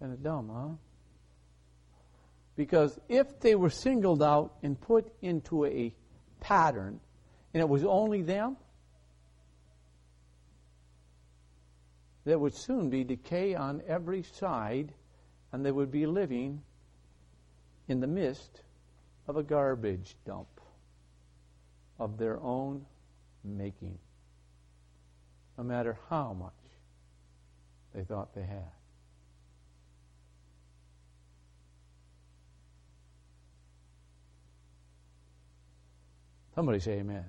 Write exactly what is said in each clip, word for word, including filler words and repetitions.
Kind of dumb, huh? Because if they were singled out and put into a pattern, and it was only them, there would soon be decay on every side, and they would be living in the midst of a garbage dump of their own making, no matter how much they thought they had. Somebody say amen.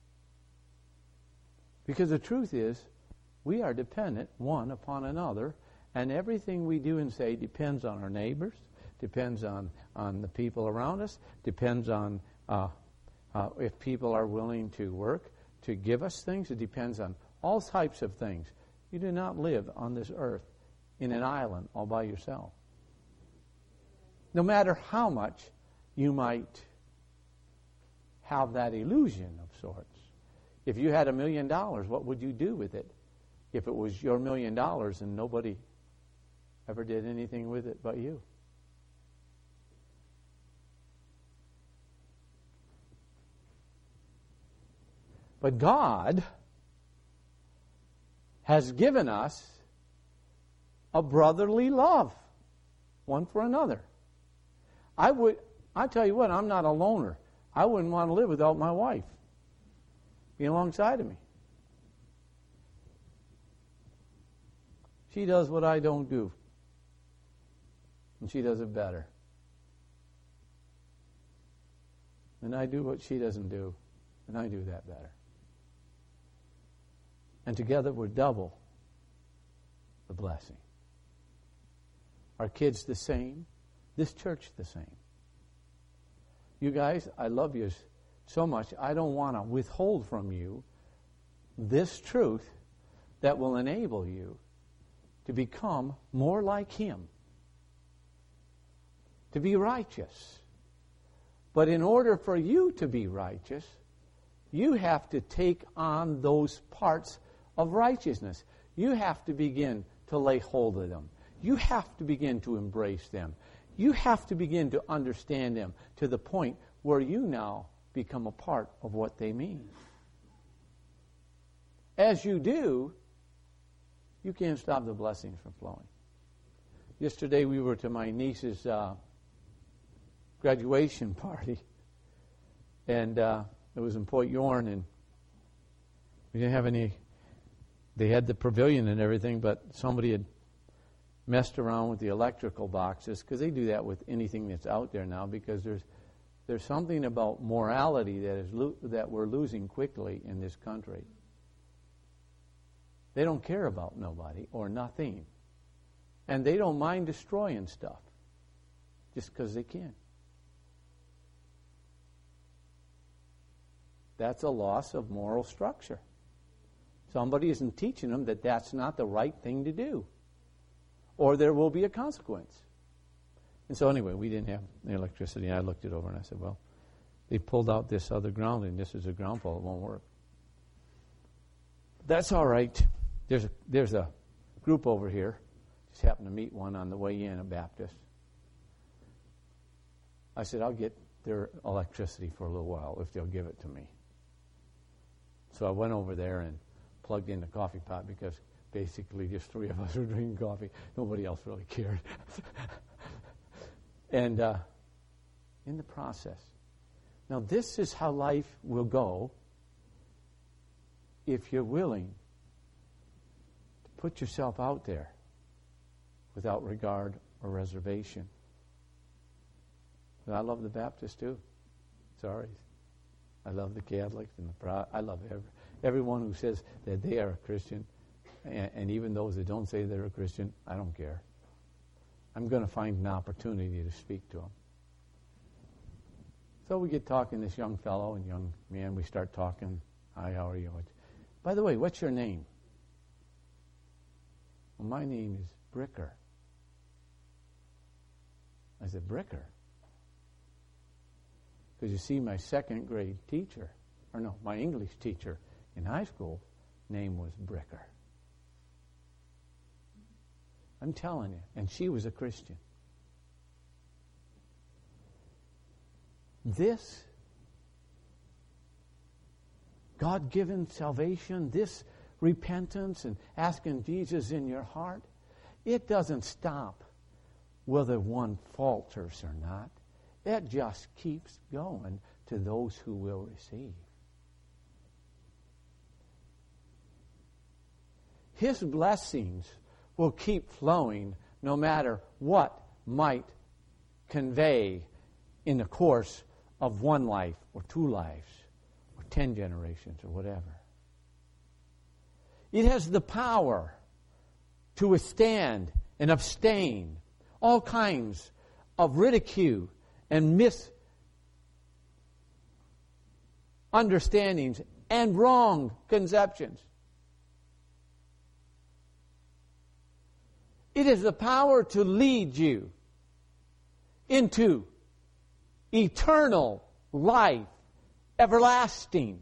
Because the truth is, we are dependent one upon another, and everything we do and say depends on our neighbors, depends on, on the people around us, depends on uh, uh, if people are willing to work to give us things. It depends on all types of things. You do not live on this earth in an island all by yourself. No matter how much you might have that illusion of sorts. If you had a million dollars, what would you do with it? If it was your million dollars and nobody ever did anything with it but you. But God has given us a brotherly love, one for another. I would, I tell you what, I'm not a loner. I wouldn't want to live without my wife being alongside of me. She does what I don't do, and she does it better. And I do what she doesn't do, and I do that better. And together we're double the blessing. Our kids the same, this church the same. You guys, I love you so much, I don't want to withhold from you this truth that will enable you to become more like Him, to be righteous. But in order for you to be righteous, you have to take on those parts of righteousness. You have to begin to lay hold of them. You have to begin to embrace them. You have to begin to understand them to the point where you now become a part of what they mean. As you do, you can't stop the blessings from flowing. Yesterday we were to my niece's uh, graduation party, and uh, it was in Port Yorn, and we didn't have any. They had the pavilion and everything, but somebody had messed around with the electrical boxes, because they do that with anything that's out there now, because there's there's something about morality that is lo- that we're losing quickly in this country. They don't care about nobody or nothing, and they don't mind destroying stuff just because they can. That's a loss of moral structure. Somebody isn't teaching them that that's not the right thing to do, or there will be a consequence. And so anyway, we didn't have the electricity. I looked it over and I said, well, they pulled out this other ground, and this is a ground fault. It won't work. That's all right. There's a, there's a group over here. Just happened to meet one on the way in, a Baptist. I said, I'll get their electricity for a little while if they'll give it to me. So I went over there and plugged in the coffee pot, because basically just three of us were drinking coffee. Nobody else really cared. And uh, in the process. Now this is how life will go if you're willing to put yourself out there without regard or reservation. And I love the Baptists too. Sorry. I love the Catholics and the Pro- I love every, everyone who says that they are a Christian, and, and even those that don't say they're a Christian. I don't care. I'm going to find an opportunity to speak to them. So we get talking, this young fellow and young man, we start talking. Hi, how are you? By the way, what's your name? Well, my name is Bricker. I said, Bricker? Because you see, my second grade teacher, or no, my English teacher in high school, name was Bricker. I'm telling you. And she was a Christian. This God-given salvation, this repentance and asking Jesus in your heart, it doesn't stop whether one falters or not. It just keeps going to those who will receive. His blessings will keep flowing no matter what might convey in the course of one life or two lives or ten generations or whatever. It has the power to withstand and abstain all kinds of ridicule and misunderstandings and wrong conceptions. It has the power to lead you into eternal life, everlasting.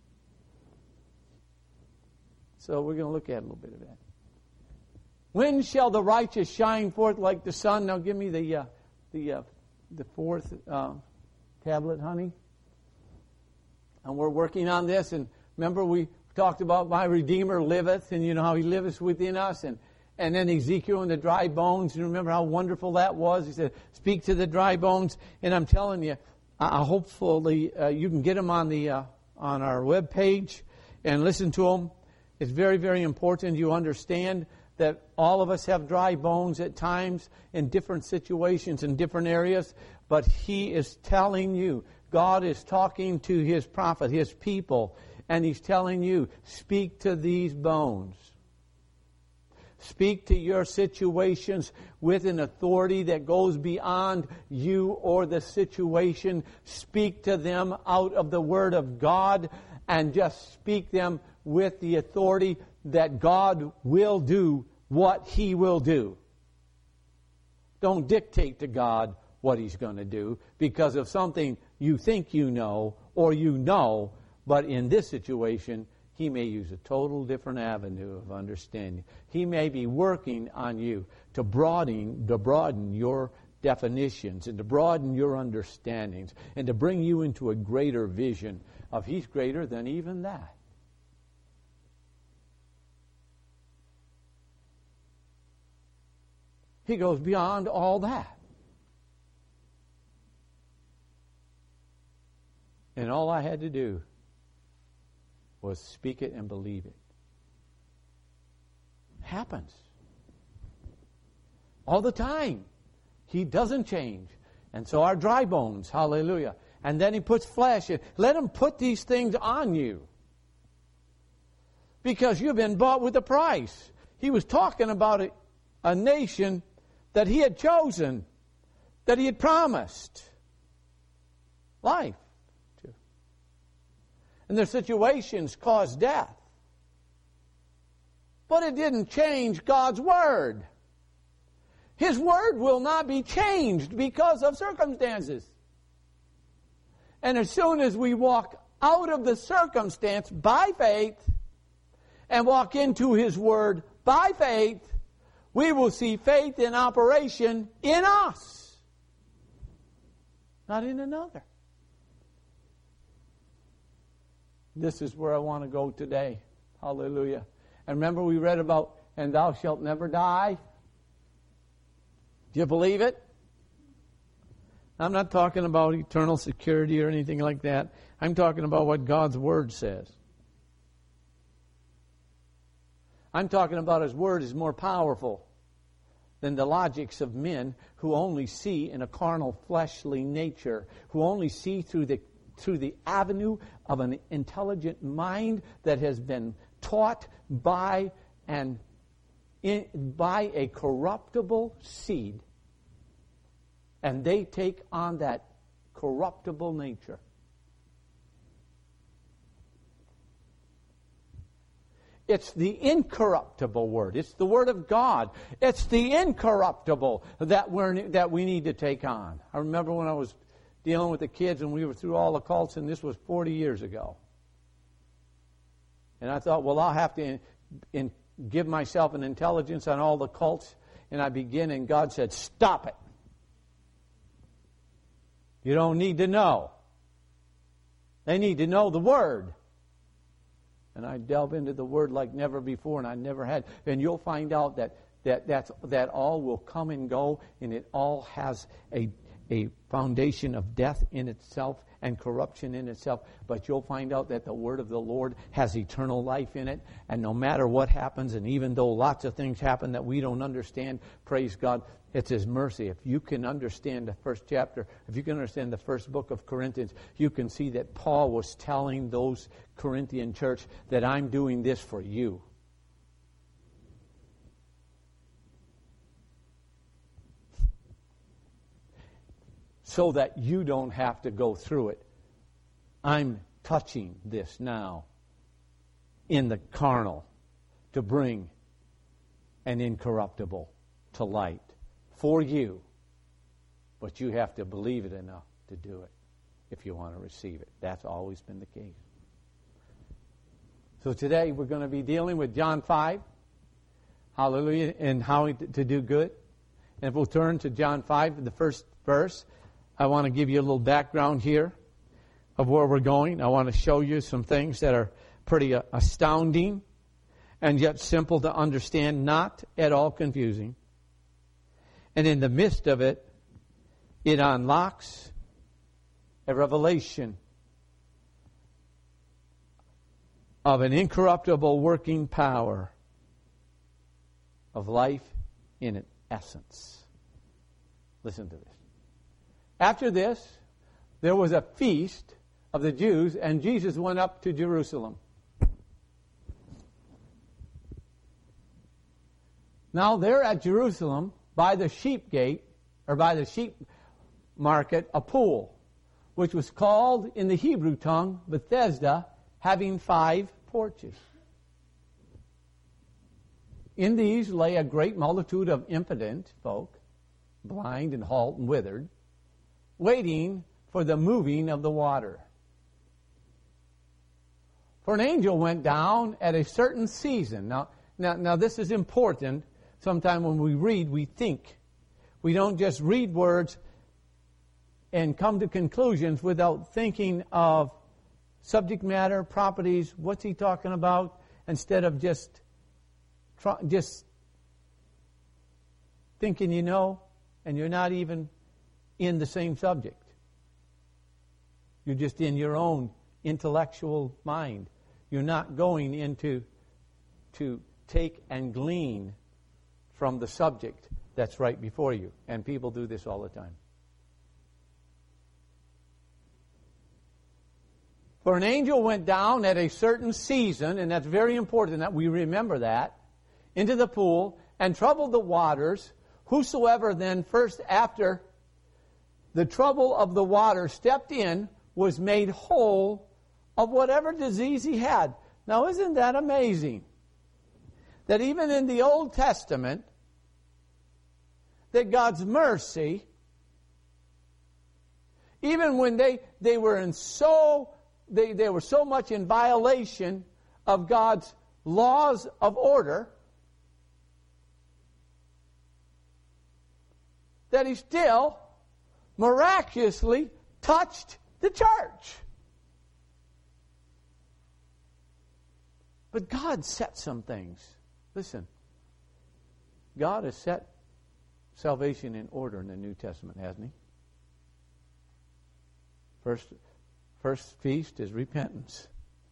So we're going to look at a little bit of that. When shall the righteous shine forth like the sun? Now give me the uh, the uh, the fourth uh, tablet, honey. And we're working on this. And remember we talked about my Redeemer liveth, and you know how He liveth within us. And and then Ezekiel and the dry bones. You remember how wonderful that was? He said, "Speak to the dry bones." And I'm telling you, uh, hopefully uh, you can get them on the uh, on our webpage and listen to them. It's very, very important you understand that all of us have dry bones at times in different situations, in different areas. But He is telling you, God is talking to His prophet, His people, and He's telling you, speak to these bones. Speak to your situations with an authority that goes beyond you or the situation. Speak to them out of the Word of God and just speak them with the authority that God will do what He will do. Don't dictate to God what He's going to do because of something you think you know or you know, but in this situation, He may use a total different avenue of understanding. He may be working on you to broaden, to broaden your definitions and to broaden your understandings and to bring you into a greater vision of He's greater than even that. He goes beyond all that. And all I had to do was speak it and believe it. Happens. All the time. He doesn't change. And so our dry bones, hallelujah. And then He puts flesh in. Let Him put these things on you. Because you've been bought with a price. He was talking about a, a nation that He had chosen, that He had promised life to. And their situations caused death. But it didn't change God's Word. His Word will not be changed because of circumstances. And as soon as we walk out of the circumstance by faith and walk into His Word by faith, we will see faith in operation in us, not in another. This is where I want to go today. Hallelujah. And remember we read about, and thou shalt never die. Do you believe it? I'm not talking about eternal security or anything like that. I'm talking about what God's Word says. I'm talking about His Word is more powerful than the logics of men who only see in a carnal, fleshly nature, who only see through the through the avenue of an intelligent mind that has been taught by an in, by a corruptible seed, and they take on that corruptible nature. It's the incorruptible Word. It's the Word of God. It's the incorruptible that we're that we need to take on. I remember when I was dealing with the kids and we were through all the cults, and this was forty years ago. And I thought, well, I'll have to in, in, give myself an intelligence on all the cults and I begin, and God said, stop it. You don't need to know. They need to know the Word. And I delve into the Word like never before, and I never had. And you'll find out that that that's, that all will come and go, and it all has a a foundation of death in itself and corruption in itself. But you'll find out that the Word of the Lord has eternal life in it. And no matter what happens, and even though lots of things happen that we don't understand, praise God, it's His mercy. If you can understand the first chapter, if you can understand the first book of Corinthians, you can see that Paul was telling those Corinthian church that I'm doing this for you. So that you don't have to go through it. I'm touching this now in the carnal to bring an incorruptible to light for you. But you have to believe it enough to do it if you want to receive it. That's always been the case. So today we're going to be dealing with John five. Hallelujah. And how to do good. And if we'll turn to John five, the first verse, I want to give you a little background here of where we're going. I want to show you some things that are pretty astounding and yet simple to understand, not at all confusing. And in the midst of it, it unlocks a revelation of an incorruptible working power of life in its essence. Listen to this. After this, there was a feast of the Jews, and Jesus went up to Jerusalem. Now there at Jerusalem, by the sheep gate, or by the sheep market, a pool, which was called in the Hebrew tongue Bethesda, having five porches. In these lay a great multitude of impotent folk, blind and halt and withered, waiting for the moving of the water. For an angel went down at a certain season. Now, now, now this is important. Sometimes when we read, we think. We don't just read words and come to conclusions without thinking of subject matter, properties, what's he talking about, instead of just, just thinking you know, and you're not even in the same subject. You're just in your own intellectual mind. You're not going into to take and glean from the subject that's right before you. And people do this all the time. For an angel went down at a certain season, and that's very important that we remember that, into the pool and troubled the waters. Whosoever then first after the trouble of the water stepped in was made whole of whatever disease he had. Now, isn't that amazing? That even in the Old Testament, that God's mercy, even when they, they were in so they, they were so much in violation of God's laws of order, that He still miraculously touched the church. But God set some things. Listen, God has set salvation in order in the New Testament, hasn't He? First, first feast is repentance.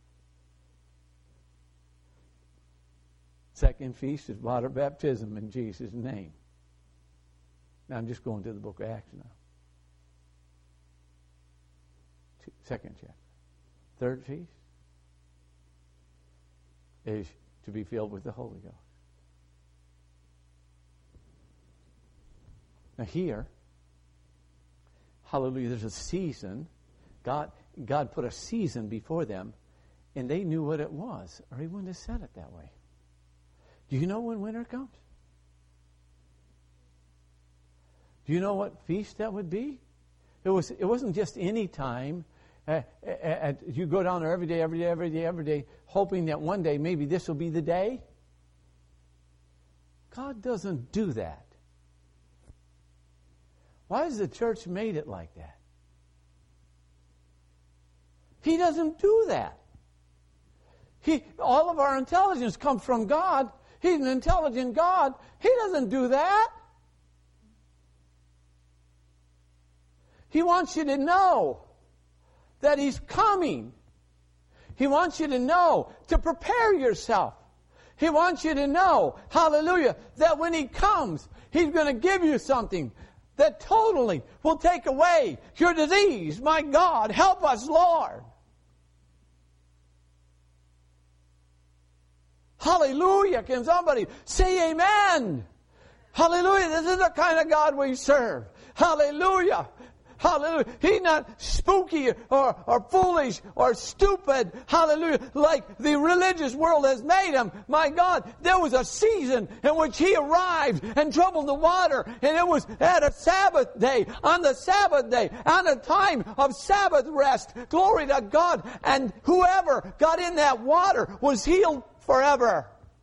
Second feast is water baptism in Jesus' name. Now I'm just going to the book of Acts now. Second chapter. Third feast is to be filled with the Holy Ghost. Now here, hallelujah, there's a season. God, God put a season before them, and they knew what it was, or He wouldn't have said it that way. Do you know when winter comes? Do you know what feast that would be? It was. It wasn't just any time. Uh, uh, you go down there every day, every day, every day, every day, hoping that one day maybe this will be the day. God doesn't do that. Why has the church made it like that? He doesn't do that. He, all of our intelligence comes from God. He's an intelligent God. He doesn't do that. He wants you to know that He's coming. He wants you to know to prepare yourself. He wants you to know, hallelujah, that when He comes, He's going to give you something that totally will take away your disease. My God, help us, Lord. Hallelujah. Can somebody say amen? Hallelujah. This is the kind of God we serve. Hallelujah. Hallelujah. He's not spooky or, or foolish or stupid. Hallelujah. Like the religious world has made him. My God, there was a season in which He arrived and troubled the water. And it was at a Sabbath day, on the Sabbath day, on a time of Sabbath rest. Glory to God. And whoever got in that water was healed forever.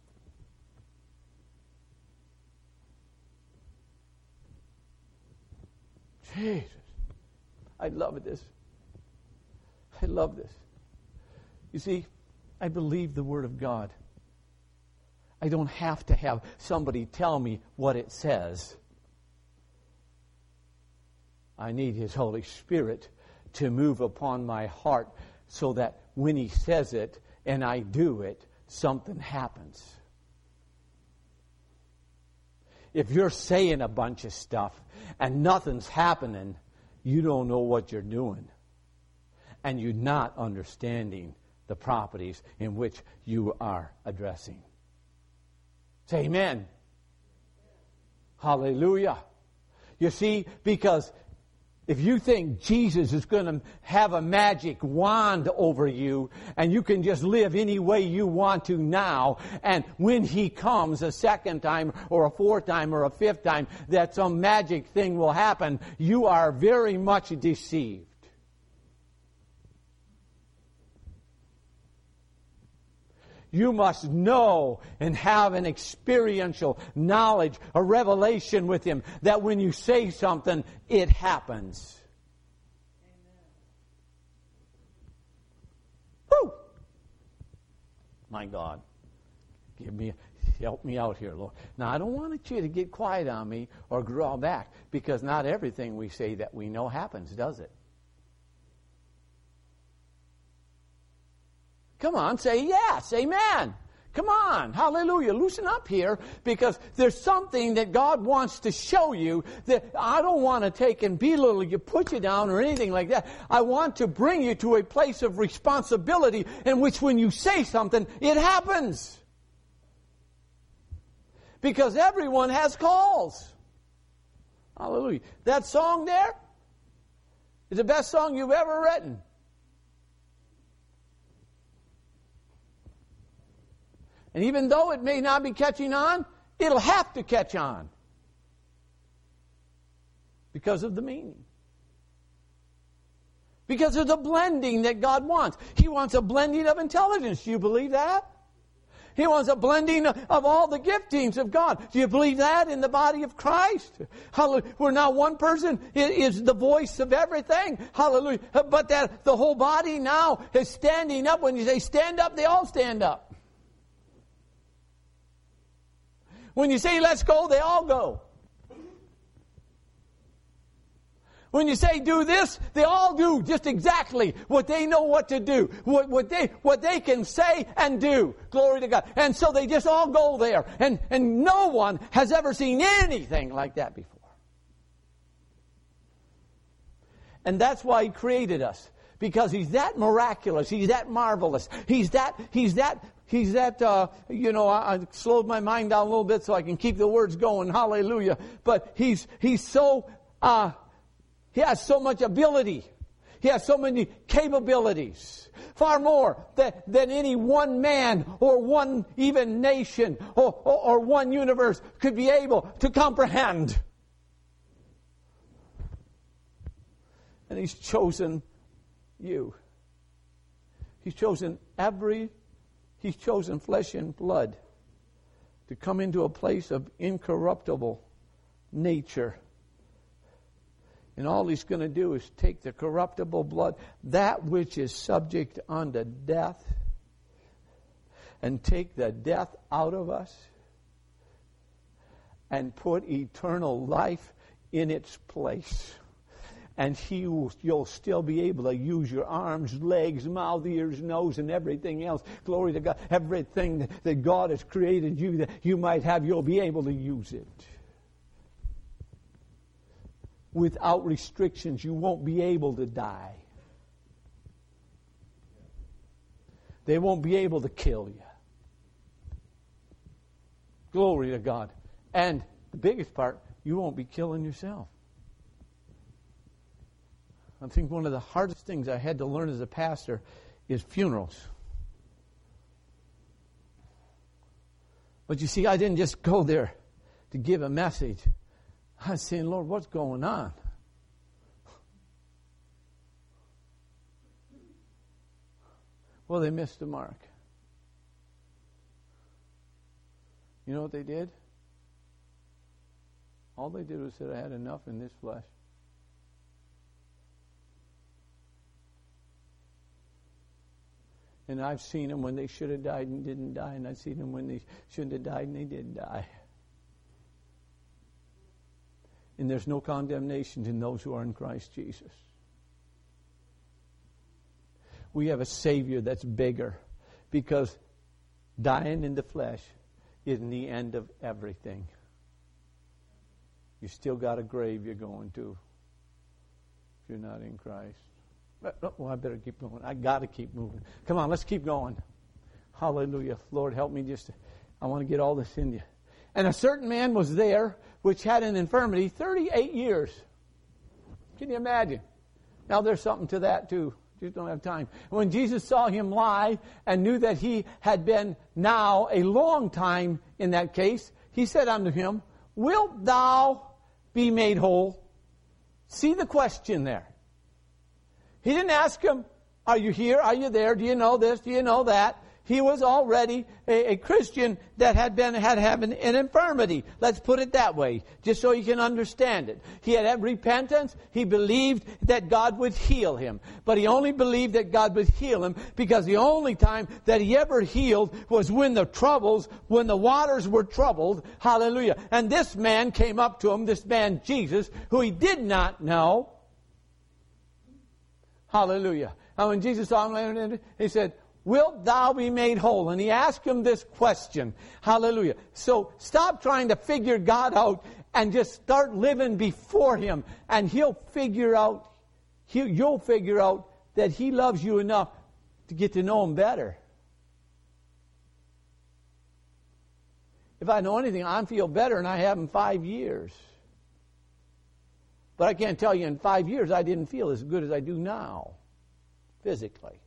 Jesus. I love this. I love this. You see, I believe the Word of God. I don't have to have somebody tell me what it says. I need His Holy Spirit to move upon my heart so that when He says it and I do it, something happens. If you're saying a bunch of stuff and nothing's happening, you don't know what you're doing. And you're not understanding the properties in which you are addressing. Say amen. Hallelujah. You see, because if you think Jesus is going to have a magic wand over you and you can just live any way you want to now, and when He comes a second time or a fourth time or a fifth time that some magic thing will happen, you are very much deceived. You must know and have an experiential knowledge, a revelation with Him, that when you say something, it happens. Amen. Woo! My God. Give me, help me out here, Lord. Now, I don't want you to get quiet on me or draw back, because not everything we say that we know happens, does it? Come on, say yes, amen. Come on, hallelujah. Loosen up here, because there's something that God wants to show you that I don't want to take and belittle you, put you down or anything like that. I want to bring you to a place of responsibility in which when you say something, it happens. Because everyone has calls. Hallelujah. That song there is the best song you've ever written. And even though it may not be catching on, it'll have to catch on. Because of the meaning. Because of the blending that God wants. He wants a blending of intelligence. Do you believe that? He wants a blending of all the giftings of God. Do you believe that in the body of Christ? Hallelujah. Where now one person is the voice of everything. Hallelujah. But that the whole body now is standing up. When you say stand up, they all stand up. When you say let's go, they all go. When you say do this, they all do just exactly what they know what to do. What, what they what they can say and do. Glory to God. And so they just all go there. And, and no one has ever seen anything like that before. And that's why He created us. Because He's that miraculous. He's that marvelous. He's that, He's that, He's that, uh, you know, I, I slowed my mind down a little bit so I can keep the words going. Hallelujah. But He's, He's so, uh, He has so much ability. He has so many capabilities. Far more than, than any one man or one even nation or, or, or one universe could be able to comprehend. And He's chosen you. He's chosen every, He's chosen flesh and blood to come into a place of incorruptible nature. And all He's going to do is take the corruptible blood, that which is subject unto death, and take the death out of us and put eternal life in its place. And he will, you'll still be able to use your arms, legs, mouth, ears, nose, and everything else. Glory to God. Everything that God has created you that you might have, you'll be able to use it. Without restrictions, you won't be able to die. They won't be able to kill you. Glory to God. And the biggest part, you won't be killing yourself. I think one of the hardest things I had to learn as a pastor is funerals. But you see, I didn't just go there to give a message. I was saying, Lord, what's going on? Well, they missed the mark. You know what they did? All they did was say, I had enough in this flesh. And I've seen them when they should have died and didn't die. And I've seen them when they shouldn't have died and they did die. And there's no condemnation in those who are in Christ Jesus. We have a Savior that's bigger, because dying in the flesh isn't the end of everything. You still got a grave you're going to if you're not in Christ. Oh, I better keep going. I got to keep moving. Come on, let's keep going. Hallelujah. Lord, help me just, to, I want to get all this in you. And a certain man was there, which had an infirmity thirty-eight years. Can you imagine? Now there's something to that too. Just don't have time. When Jesus saw him lie and knew that he had been now a long time in that case, he said unto him, Wilt thou be made whole? See the question there. He didn't ask him, are you here? Are you there? Do you know this? Do you know that? He was already a, a Christian that had been had had an, an infirmity. Let's put it that way, just so you can understand it. He had had repentance. He believed that God would heal him. But he only believed that God would heal him because the only time that he ever healed was when the troubles, when the waters were troubled. Hallelujah. And this man came up to him, this man Jesus, who he did not know. Hallelujah. And when Jesus saw him, he said, Wilt thou be made whole? And he asked him this question. Hallelujah. So stop trying to figure God out and just start living before Him. And He'll figure out, he'll, you'll figure out that He loves you enough to get to know Him better. If I know anything, I feel better than I have in five years. But I can't tell you in five years I didn't feel as good as I do now, physically.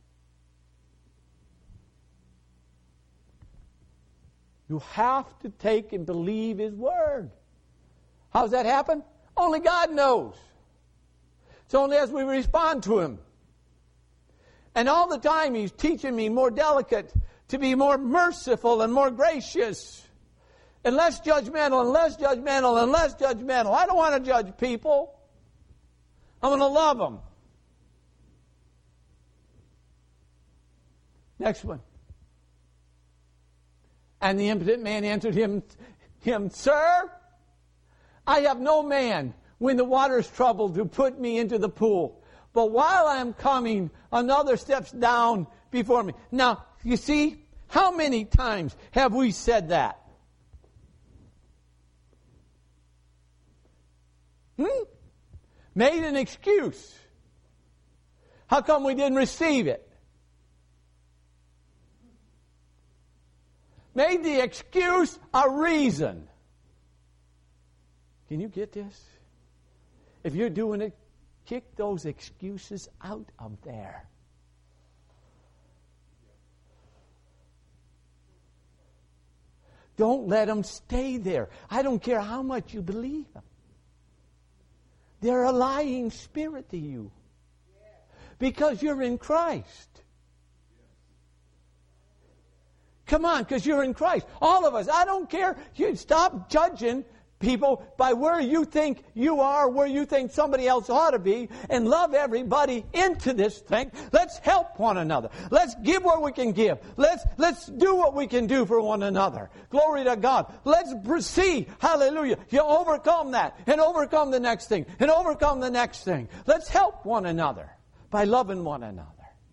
You have to take and believe His Word. How does that happen? Only God knows. It's only as we respond to Him. And all the time He's teaching me more delicate, to be more merciful and more gracious, and less judgmental and less judgmental and less judgmental. I don't want to judge people. I want to love them. Next one. And the impotent man answered him, him, Sir, I have no man when the water is troubled to put me into the pool. But while I am coming, another steps down before me. Now, you see, how many times have we said that? Hmm? Made an excuse. How come we didn't receive it? Made the excuse a reason. Can you get this? If you're doing it, kick those excuses out of there. Don't let them stay there. I don't care how much you believe them. They're a lying spirit to you. Because you're in Christ. Come on, because you're in Christ. All of us. I don't care. You stop judging people by where you think you are, where you think somebody else ought to be, and love everybody into this thing. Let's help one another. Let's give what we can give. Let's, let's do what we can do for one another. Glory to God. Let's see, hallelujah, you overcome that, and overcome the next thing, and overcome the next thing. Let's help one another by loving one another.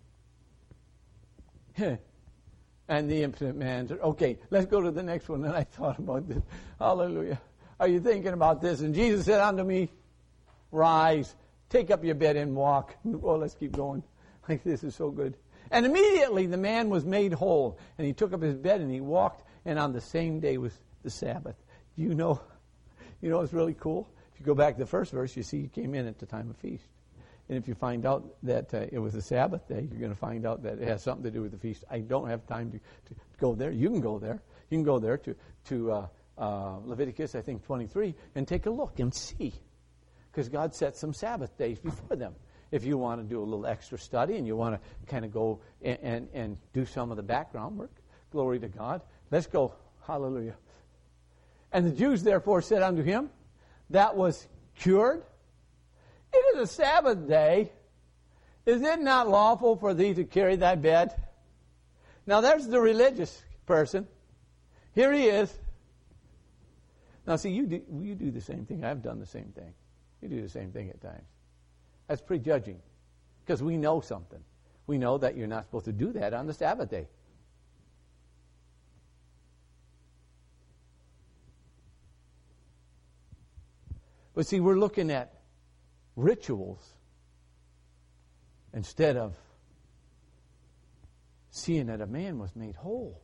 And the infinite man said, okay, let's go to the next one. And I thought about this. Hallelujah. Are you thinking about this? And Jesus said unto me, rise, take up your bed and walk. Well, let's keep going. Like, this is so good. And immediately the man was made whole. And he took up his bed and he walked. And on the same day was the Sabbath. Do you know, you know what's really cool? If you go back to the first verse, you see he came in at the time of feast. And if you find out that uh, it was a Sabbath day, you're going to find out that it has something to do with the feast. I don't have time to, to go there. You can go there. You can go there to, to uh, uh, Leviticus, I think, twenty-three, and take a look and see. Because God set some Sabbath days before them. If you want to do a little extra study and you want to kind of go and, and, and do some of the background work, glory to God. Let's go. Hallelujah. And the Jews therefore said unto him, that was cured. It is a Sabbath day. Is it not lawful for thee to carry thy bed? Now there's the religious person. Here he is. Now see, you do, you do the same thing. I've done the same thing. You do the same thing at times. That's prejudging. Because we know something. We know that you're not supposed to do that on the Sabbath day. But see, we're looking at rituals instead of seeing that a man was made whole.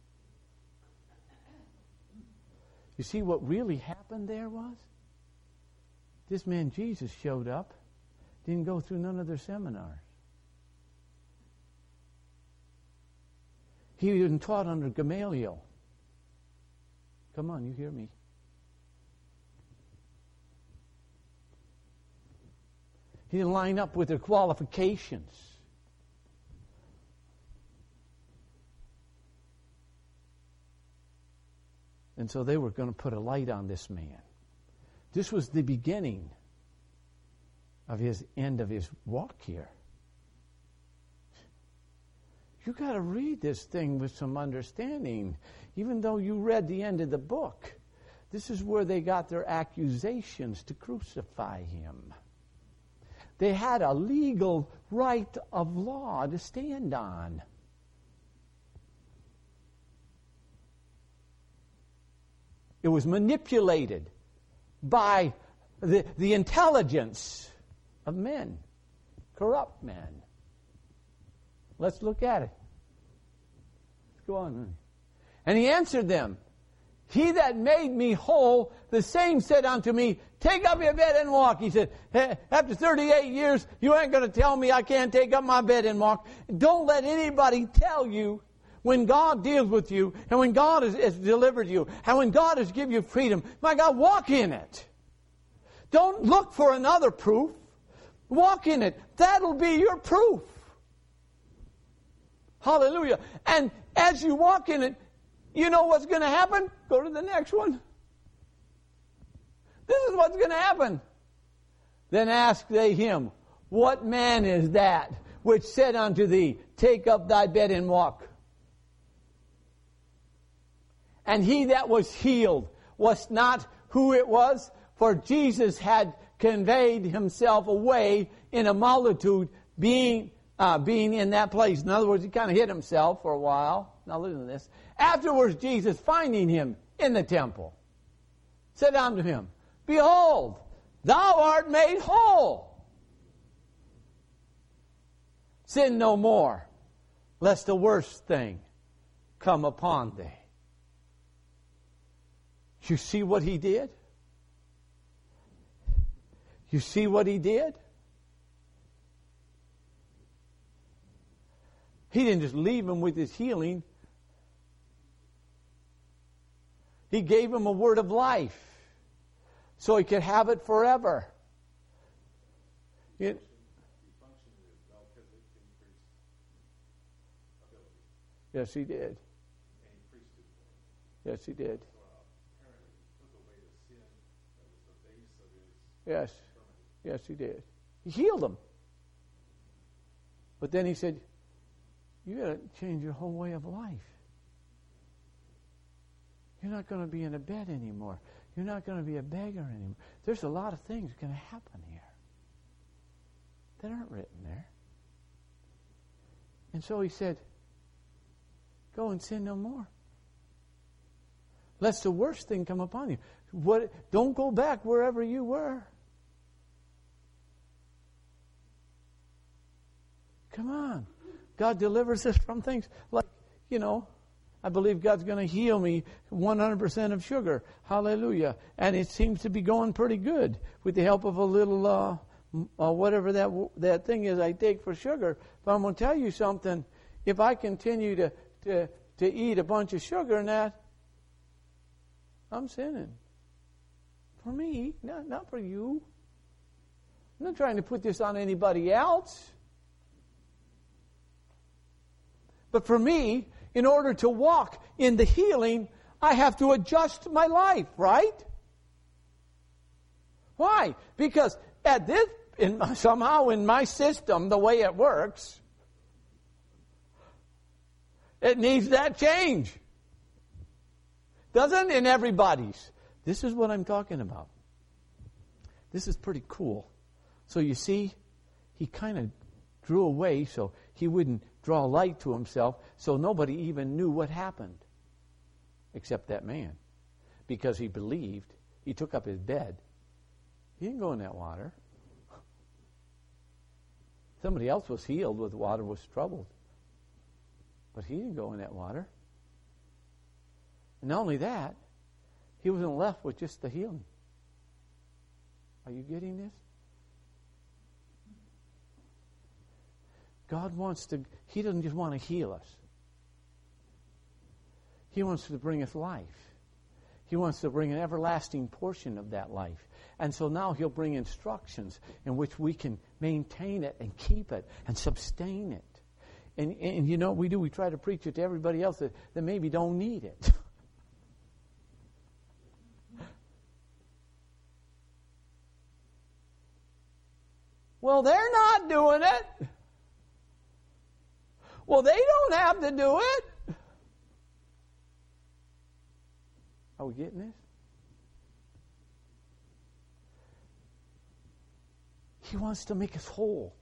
You see, what really happened there was this man Jesus showed up, didn't go through none of their seminars. He even taught under Gamaliel. Come on, you hear me. He didn't line up with their qualifications. And so they were going to put a light on this man. This was the beginning of his end of his walk here. You got to read this thing with some understanding. Even though you read the end of the book, this is where they got their accusations to crucify him. They had a legal right of law to stand on. It was manipulated by the, the intelligence of men, corrupt men. Let's look at it. Let's go on. And he answered them, he that made me whole, the same said unto me, take up your bed and walk. He said, hey, after thirty-eight years, you ain't going to tell me I can't take up my bed and walk. Don't let anybody tell you when God deals with you and when God has, has delivered you and when God has given you freedom. My God, walk in it. Don't look for another proof. Walk in it. That'll be your proof. Hallelujah. And as you walk in it, you know what's going to happen? Go to the next one. This is what's going to happen. Then asked they him, what man is that which said unto thee, take up thy bed and walk? And he that was healed was not who it was, for Jesus had conveyed himself away in a multitude, being uh, being in that place. In other words, he kind of hid himself for a while. Now listen to this. Afterwards, Jesus, finding him in the temple, said unto him, behold, thou art made whole. Sin no more, lest the worst thing come upon thee. You see what he did? You see what he did? He didn't just leave him with his healing. He gave him a word of life so he could have it forever. It, yes, he did. Yes, he did. Yes. Yes, he did. He healed him. But then he said, you got to change your whole way of life. You're not going to be in a bed anymore. You're not going to be a beggar anymore. There's a lot of things going to happen here that aren't written there. And so he said, go and sin no more. Lest the worst thing come upon you. What? Don't go back wherever you were. Come on. God delivers us from things like, you know, I believe God's going to heal me one hundred percent of sugar. Hallelujah. And it seems to be going pretty good with the help of a little, uh, uh, whatever that that thing is I take for sugar. But I'm going to tell you something. If I continue to, to, to eat a bunch of sugar and that, I'm sinning. For me, not, not for you. I'm not trying to put this on anybody else. But for me, in order to walk in the healing, I have to adjust my life, right? Why? Because at this, in, somehow in my system, the way it works, it needs that change. Doesn't in everybody's. This is what I'm talking about. This is pretty cool. So you see, he kind of drew away so he wouldn't draw light to himself, so nobody even knew what happened except that man. Because he believed, he took up his bed. He didn't go in that water. Somebody else was healed with water, was troubled. But he didn't go in that water. And not only that, he wasn't left with just the healing. Are you getting this? God wants to, He doesn't just want to heal us. He wants to bring us life. He wants to bring an everlasting portion of that life. And so now He'll bring instructions in which we can maintain it and keep it and sustain it. And, and, and you know what we do? We try to preach it to everybody else that, that maybe don't need it. Well, they're not doing it. Well, they don't have to do it. Are we getting this? He wants to make us whole.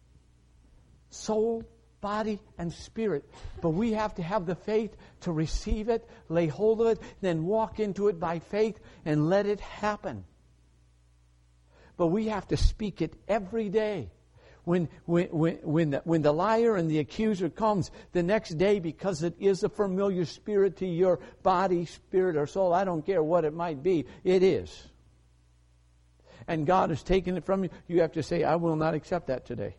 Soul, body, and spirit. But we have to have the faith to receive it, lay hold of it, then walk into it by faith and let it happen. But we have to speak it every day. When, when, when, when, the, when the liar and the accuser comes the next day, because it is a familiar spirit to your body, spirit, or soul, I don't care what it might be, it is. And God has taken it from you. You have to say, I will not accept that today.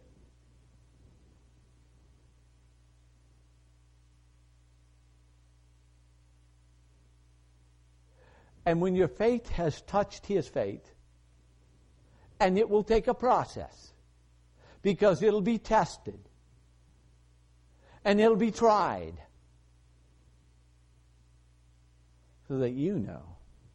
And when your faith has touched His faith, and it will take a process, because it'll be tested. And it'll be tried. So that you know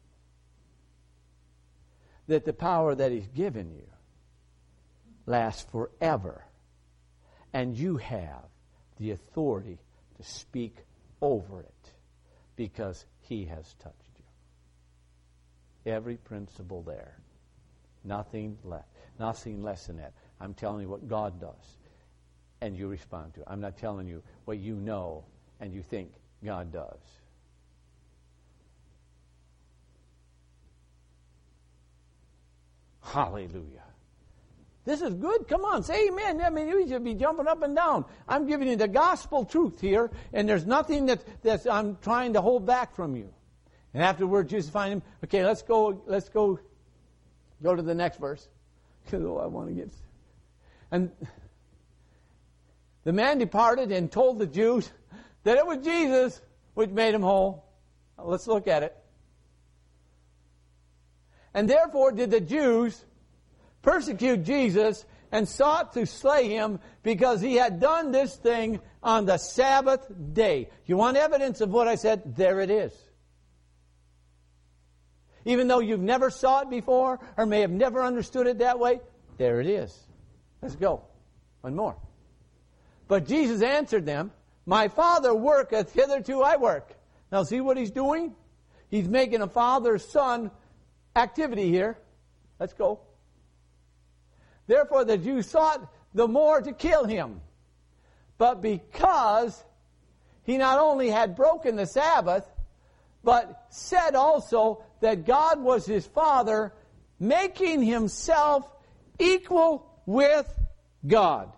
that the power that He's given you lasts forever. And you have the authority to speak over it. Because He has touched you. Every principle there. Nothing less. Nothing less than that. I'm telling you what God does, and you respond to it. I'm not telling you what you know and you think God does. Hallelujah. This is good. Come on, say amen. I mean, you should be jumping up and down. I'm giving you the gospel truth here, and there's nothing that that's I'm trying to hold back from you. And afterward, Jesus find him. Okay, let's go. Let's go. Go to the next verse. Because oh, I want to get. And the man departed and told the Jews that it was Jesus which made him whole. Let's look at it. And therefore did the Jews persecute Jesus and sought to slay him because he had done this thing on the Sabbath day. You want evidence of what I said? There it is. Even though you've never saw it before or may have never understood it that way, there it is. Let's go. One more. But Jesus answered them, my Father worketh, hitherto I work. Now see what he's doing? He's making a father-son activity here. Let's go. Therefore the Jews sought the more to kill him. But because he not only had broken the Sabbath, but said also that God was his Father, making himself equal with God.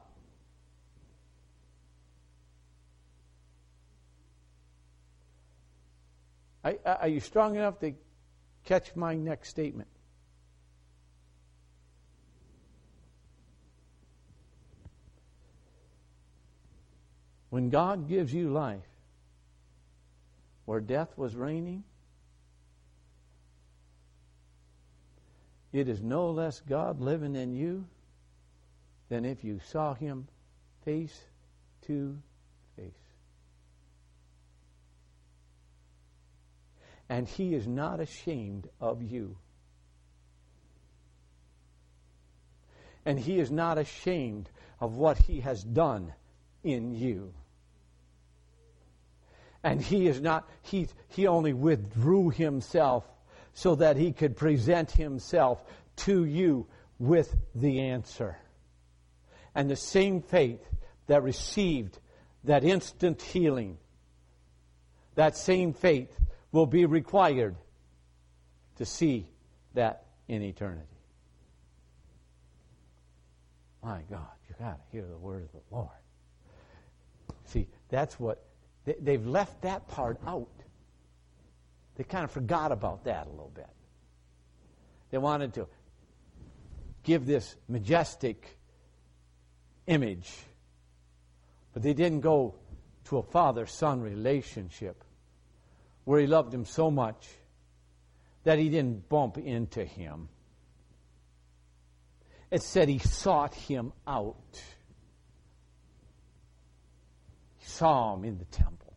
Are you strong enough to catch my next statement? When God gives you life, where death was reigning, it is no less God living in you than if you saw him face to face. And he is not ashamed of you. And he is not ashamed of what he has done in you. And he is not, he, he only withdrew himself so that he could present himself to you with the answer. And the same faith that received that instant healing, that same faith will be required to see that in eternity. My God, you got to hear the word of the Lord. See, that's what, they, they've left that part out. They kind of forgot about that a little bit. They wanted to give this majestic image, but they didn't go to a father-son relationship where he loved him so much that he didn't bump into him. It said he sought him out. He saw him in the temple.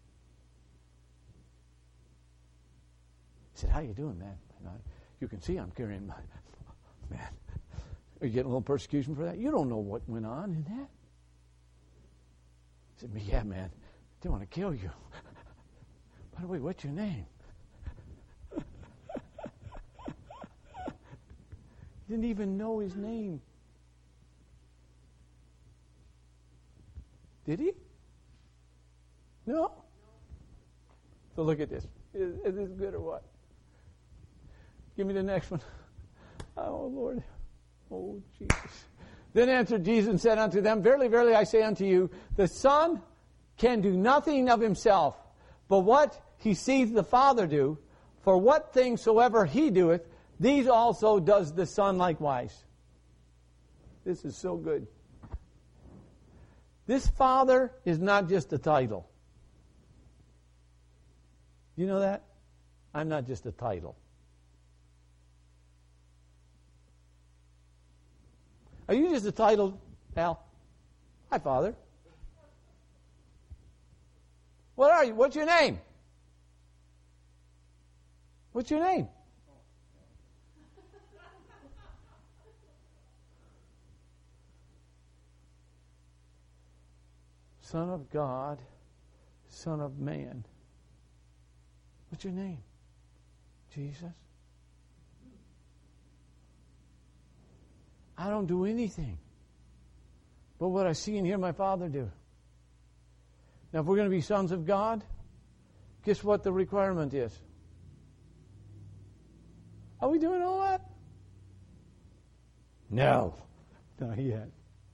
He said, how you doing, man? And I, you can see I'm carrying my... Man, are you getting a little persecution for that? You don't know what went on in that. He said, yeah, man, they want to kill you. By the way, what's your name? He didn't even know his name. Did he? No? So look at this. Is, is this good or what? Give me the next one. Oh, Lord. Oh, Jesus. Then answered Jesus and said unto them, verily, verily, I say unto you, the Son can do nothing of himself, but what he seeth the Father do, for what things soever he doeth, these also does the Son likewise. This is so good. This Father is not just a title. You know that? I'm not just a title. Are you just a title, Al? Hi, Father. What are you? What's your name? What's your name? Son of God, Son of Man. What's your name? Jesus. I don't do anything but what I see and hear my Father do. Now, if we're going to be sons of God, guess what the requirement is? Are we doing all that? No, not yet.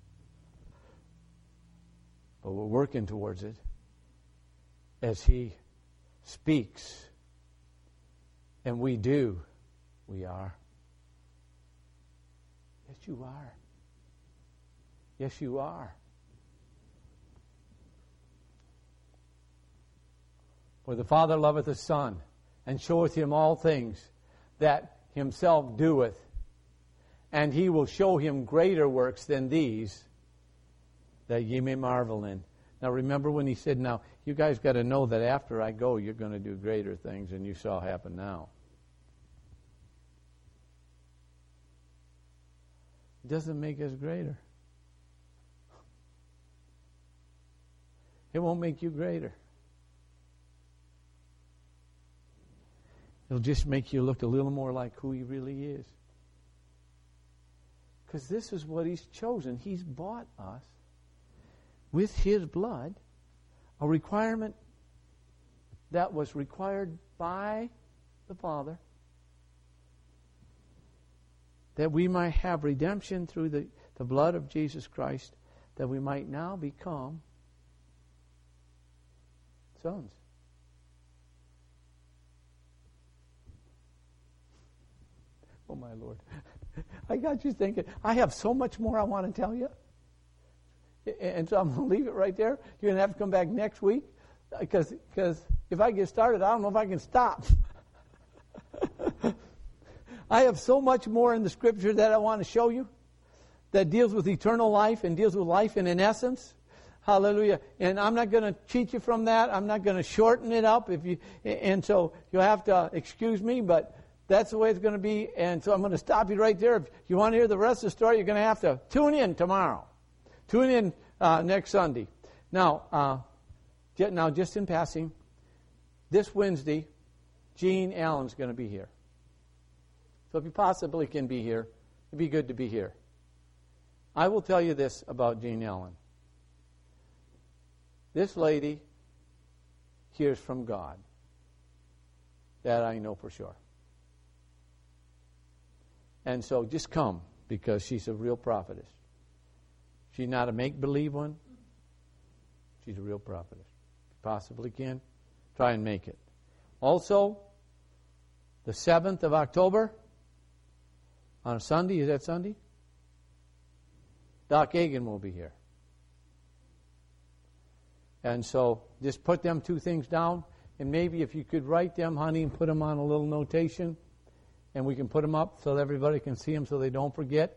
But we're working towards it as He speaks. And we do. We are. Yes, you are. Yes, you are. For the Father loveth the Son, and showeth him all things that himself doeth. And he will show him greater works than these, that ye may marvel in. Now remember when he said, now, you guys got to know that after I go, you're going to do greater things than you saw happen now. It doesn't make us greater. It won't make you greater. It'll just make you look a little more like who He really is. Because this is what He's chosen. He's bought us with His blood, a requirement that was required by the Father, that we might have redemption through the, the blood of Jesus Christ, that we might now become sons. Oh, my Lord. I got you thinking. I have so much more I want to tell you. And so I'm going to leave it right there. You're going to have to come back next week. Because because if I get started, I don't know if I can stop. I have so much more in the Scripture that I want to show you that deals with eternal life and deals with life in an essence. Hallelujah. And I'm not going to cheat you from that. I'm not going to shorten it up. If you, and so you'll have to excuse me, but that's the way it's going to be. And so I'm going to stop you right there. If you want to hear the rest of the story, you're going to have to tune in tomorrow. Tune in uh, next Sunday. Now, uh, now, just in passing, this Wednesday, Gene Allen's going to be here. So if you possibly can be here, it'd be good to be here. I will tell you this about Gene Allen. This lady hears from God. That I know for sure. And so just come, because she's a real prophetess. She's not a make-believe one. She's a real prophetess. Possibly can. Try and make it. Also, the seventh of October, on a Sunday, is that Sunday? Doc Agan will be here. And so just put them two things down, and maybe if you could write them, honey, and put them on a little notation, and we can put them up so that everybody can see them so they don't forget.